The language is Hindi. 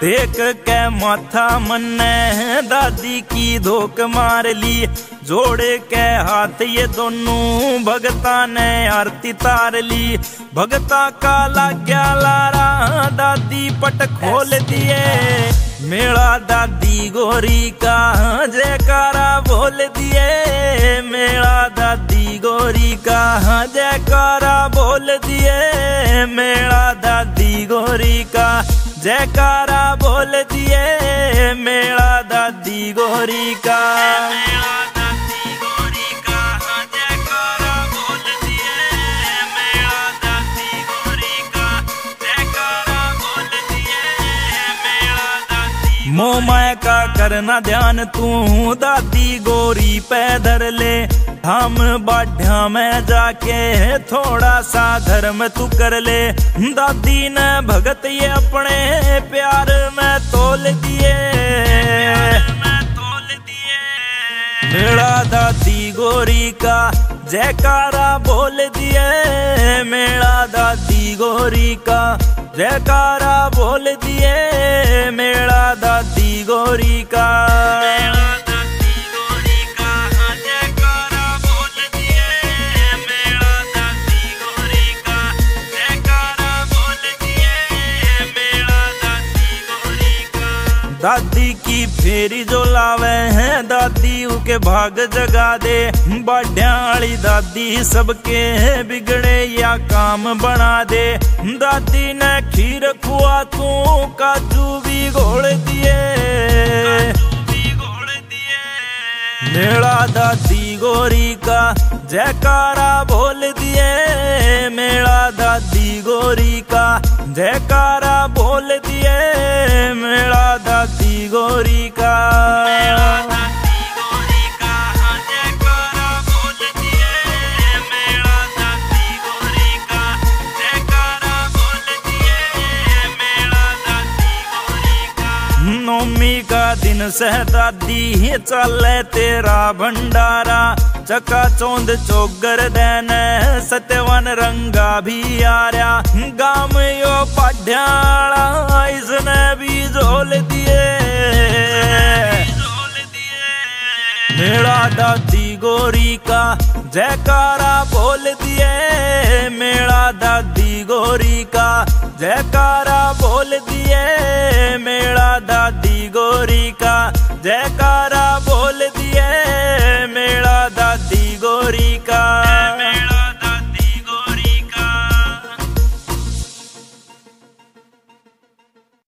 टेक के माथा मन्ने दादी की धोक मार ली। जोड़े के हाथ ये दोनों भगता ने आरती तार ली। भगता का लाग्या लारा दादी पट खोल दिए। मेला दादी गोरी का जयकारा बोल दिए। मेला दादी गोरी का जयकारा बोल दिए। मेला दादी गोरी का जयकारा बोल दिए। मेला दादी गोरी का मोमाय का करना ध्यान तू दादी गोरी पे धर ले। हम बाढ़ा में जाके थोड़ा सा धर्म तू कर ले। दादी ने भगत ये अपने प्यार में तोल दिए। मेला दादी गोरी का जयकारा बोल दिए। मेला दादी गोरी का जयकारा बोल दिए। मेला दादी गोरी का दादी की फेरी जो लावे हैं दादी उके भाग जगा दे। बाढ़ियाली दादी सबके बिगड़े या काम बना दे। दादी ने खीर खुआ तू काजू भी घोल दिए। मेला दादी गोरी का जयकारा बोल दिए। मेला दादी गोरी का जयकारा बोल दिए। मेला दादी गोरी का नौमी का दिन से दादी चले तेरा भंडारा। चका चौंद चौगर देन सत्यवन रंगा भी आर्या। गाम यो पाढ़्याला इसने भी झोल दिए। मेला दादी गोरी का जयकारा बोल दिए। मेला दादी गोरी का जयकारा बोल दिए। मेला दादी गोरी का जयकारा बोल दिए।